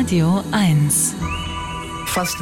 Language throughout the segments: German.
Radio 1. Fast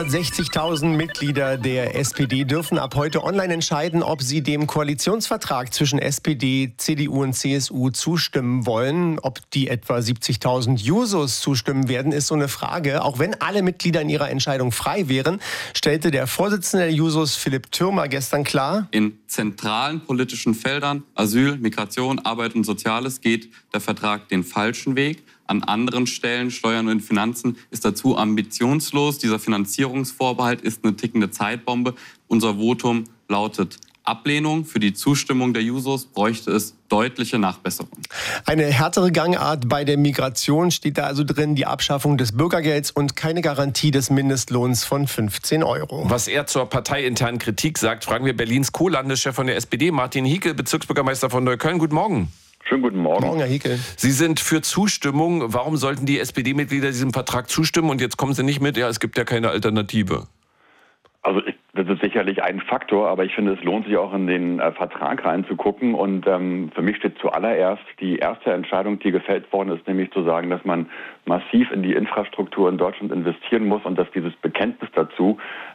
360.000 Mitglieder der SPD dürfen ab heute online entscheiden, ob sie dem Koalitionsvertrag zwischen SPD, CDU und CSU zustimmen wollen. Ob die etwa 70.000 Jusos zustimmen werden, ist so eine Frage. Auch wenn alle Mitglieder in ihrer Entscheidung frei wären, stellte der Vorsitzende der Jusos, Philipp Thürmer, gestern klar: In zentralen politischen Feldern, Asyl, Migration, Arbeit und Soziales, geht der Vertrag den falschen Weg. An anderen Stellen, Steuern und Finanzen, ist dazu ambitionslos. Dieser Finanzierungsvorbehalt ist eine tickende Zeitbombe. Unser Votum lautet Ablehnung. Für die Zustimmung der Jusos bräuchte es deutliche Nachbesserung. Eine härtere Gangart bei der Migration steht da also drin, die Abschaffung des Bürgergelds und keine Garantie des Mindestlohns von 15 €. Was er zur parteiinternen Kritik sagt, fragen wir Berlins Co-Landeschef von der SPD, Martin Hiekel, Bezirksbürgermeister von Neukölln. Guten Morgen. Schönen guten Morgen. Morgen, Herr Hiekel. Sie sind für Zustimmung. Warum sollten die SPD-Mitglieder diesem Vertrag zustimmen? Und jetzt kommen Sie nicht mit, ja, es gibt ja keine Alternative. Also das ist sicherlich ein Faktor, aber ich finde, es lohnt sich auch in den Vertrag reinzugucken. Und für mich steht zuallererst die erste Entscheidung, die gefällt worden ist, nämlich zu sagen, dass man massiv in die Infrastruktur in Deutschland investieren muss und dass dieses Bekenntnis dazu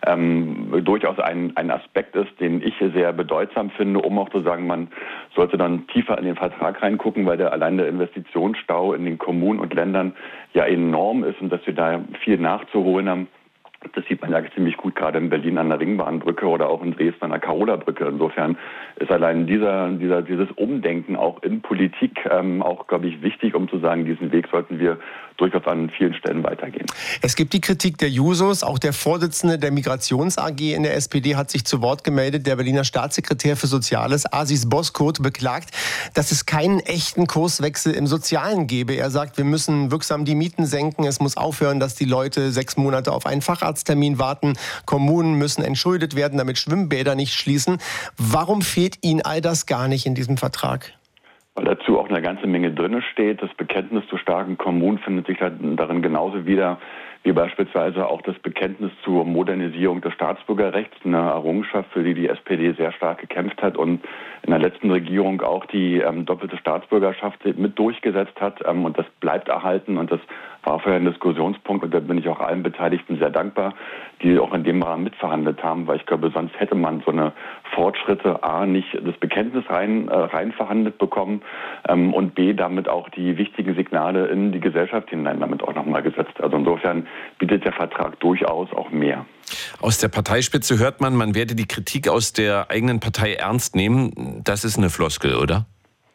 durchaus ein Aspekt ist, den ich sehr bedeutsam finde, um auch zu sagen, man sollte dann tiefer in den Vertrag reingucken, weil allein der Investitionsstau in den Kommunen und Ländern ja enorm ist und dass wir da viel nachzuholen haben. Das sieht man ja ziemlich gut gerade in Berlin an der Ringbahnbrücke oder auch in Dresden an der Karola-Brücke. Insofern ist allein dieses Umdenken auch in Politik auch, glaube ich, wichtig, um zu sagen, diesen Weg sollten wir durchaus an vielen Stellen weitergehen. Es gibt die Kritik der Jusos. Auch der Vorsitzende der Migrations AG in der SPD hat sich zu Wort gemeldet. Der Berliner Staatssekretär für Soziales, Asis Boskurt, beklagt, dass es keinen echten Kurswechsel im Sozialen gebe. Er sagt, wir müssen wirksam die Mieten senken. Es muss aufhören, dass die Leute 6 Monate auf einen Facharzttermin warten. Kommunen müssen entschuldet werden, damit Schwimmbäder nicht schließen. Warum fehlt Ihnen all das gar nicht in diesem Vertrag? Weil dazu auch eine ganze Menge drin steht. Das Bekenntnis zu starken Kommunen findet sich darin genauso wieder wie beispielsweise auch das Bekenntnis zur Modernisierung des Staatsbürgerrechts, eine Errungenschaft, für die die SPD sehr stark gekämpft hat und in der letzten Regierung auch die doppelte Staatsbürgerschaft mit durchgesetzt hat. Und das bleibt erhalten und das war vorher ein Diskussionspunkt und da bin ich auch allen Beteiligten sehr dankbar, die auch in dem Rahmen mitverhandelt haben, weil ich glaube, sonst hätte man so eine Fortschritte A, nicht das Bekenntnis rein verhandelt bekommen und B, damit auch die wichtigen Signale in die Gesellschaft hinein damit auch nochmal gesetzt. Also insofern bietet der Vertrag durchaus auch mehr. Aus der Parteispitze hört man werde die Kritik aus der eigenen Partei ernst nehmen. Das ist eine Floskel, oder?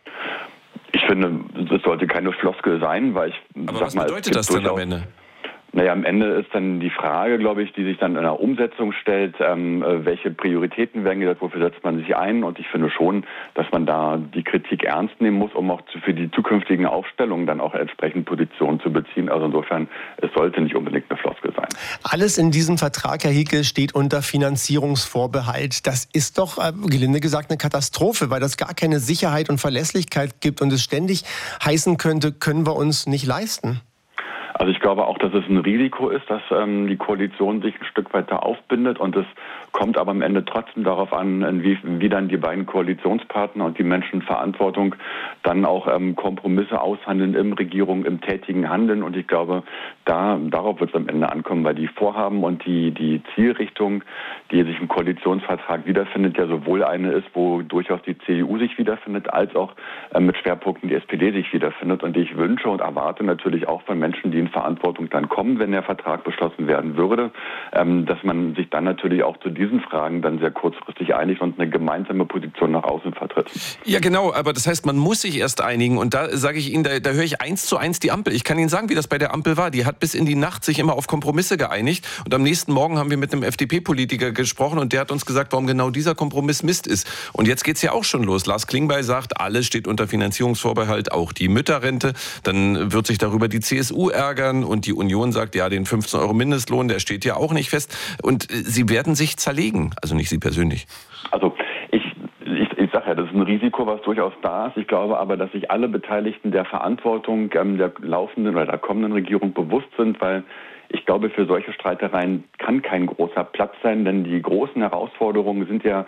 Ich finde, das sollte keine Floskel sein, weil Aber was bedeutet das denn am Ende? Naja, am Ende ist dann die Frage, glaube ich, die sich dann in der Umsetzung stellt, welche Prioritäten werden gesetzt, wofür setzt man sich ein? Und ich finde schon, dass man da die Kritik ernst nehmen muss, um auch für die zukünftigen Aufstellungen dann auch entsprechend Positionen zu beziehen. Also insofern, es sollte nicht unbedingt eine Floskel sein. Alles in diesem Vertrag, Herr Hiekel, steht unter Finanzierungsvorbehalt. Das ist doch, gelinde gesagt, eine Katastrophe, weil das gar keine Sicherheit und Verlässlichkeit gibt und es ständig heißen könnte, können wir uns nicht leisten. Also ich glaube auch, dass es ein Risiko ist, dass die Koalition sich ein Stück weiter aufbindet und es kommt aber am Ende trotzdem darauf an, wie dann die beiden Koalitionspartner und die Menschen Verantwortung dann auch Kompromisse aushandeln im tätigen Handeln und ich glaube, darauf wird es am Ende ankommen, weil die Vorhaben und die Zielrichtung, die sich im Koalitionsvertrag wiederfindet, ja sowohl eine ist, wo durchaus die CDU sich wiederfindet, als auch mit Schwerpunkten die SPD sich wiederfindet und ich wünsche und erwarte natürlich auch von Menschen, die in Verantwortung dann kommen, wenn der Vertrag beschlossen werden würde, dass man sich dann natürlich auch zu diesen Fragen dann sehr kurzfristig einigt und eine gemeinsame Position nach außen vertritt. Ja genau, aber das heißt, man muss sich erst einigen und da sage ich Ihnen, da höre ich 1:1 die Ampel. Ich kann Ihnen sagen, wie das bei der Ampel war. Die hat bis in die Nacht sich immer auf Kompromisse geeinigt und am nächsten Morgen haben wir mit einem FDP-Politiker gesprochen und der hat uns gesagt, warum genau dieser Kompromiss Mist ist. Und jetzt geht's ja auch schon los. Lars Klingbeil sagt, alles steht unter Finanzierungsvorbehalt, auch die Mütterrente. Dann wird sich darüber die CSU ärgern und die Union sagt, ja, den 15 € Mindestlohn, der steht ja auch nicht fest. Und sie werden sich zerlegen, also nicht Sie persönlich. Also ich sage ja, das ist ein Risiko, was durchaus da ist. Ich glaube aber, dass sich alle Beteiligten der Verantwortung der laufenden oder der kommenden Regierung bewusst sind, weil ich glaube, für solche Streitereien kann kein großer Platz sein, denn die großen Herausforderungen sind ja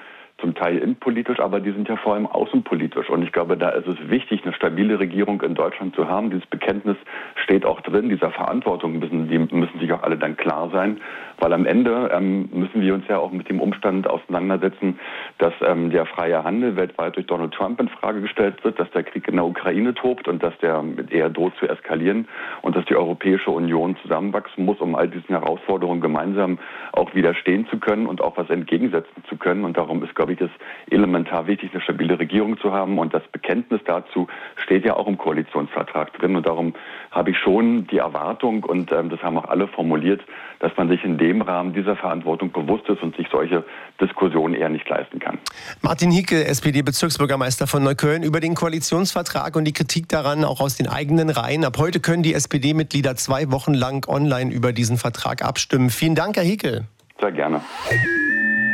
zum Teil innenpolitisch, aber die sind ja vor allem außenpolitisch. Und ich glaube, da ist es wichtig, eine stabile Regierung in Deutschland zu haben. Dieses Bekenntnis steht auch drin, dieser Verantwortung müssen sich auch alle dann klar sein, weil am Ende müssen wir uns ja auch mit dem Umstand auseinandersetzen, dass der freie Handel weltweit durch Donald Trump in Frage gestellt wird, dass der Krieg in der Ukraine tobt und dass der eher droht zu eskalieren und dass die Europäische Union zusammenwachsen muss, um all diesen Herausforderungen gemeinsam auch widerstehen zu können und auch was entgegensetzen zu können. Und darum ist, glaube ich, es elementar wichtig, eine stabile Regierung zu haben. Und das Bekenntnis dazu steht ja auch im Koalitionsvertrag drin. Und darum habe ich schon die Erwartung, und das haben auch alle formuliert, dass man sich in dem Rahmen dieser Verantwortung bewusst ist und sich solche Diskussionen eher nicht leisten kann. Martin Hickel, SPD-Bezirksbürgermeister von Neukölln, über den Koalitionsvertrag und die Kritik daran auch aus den eigenen Reihen. Ab heute können die SPD-Mitglieder 2 Wochen lang online über diesen Vertrag abstimmen. Vielen Dank, Herr Hickel. Sehr gerne.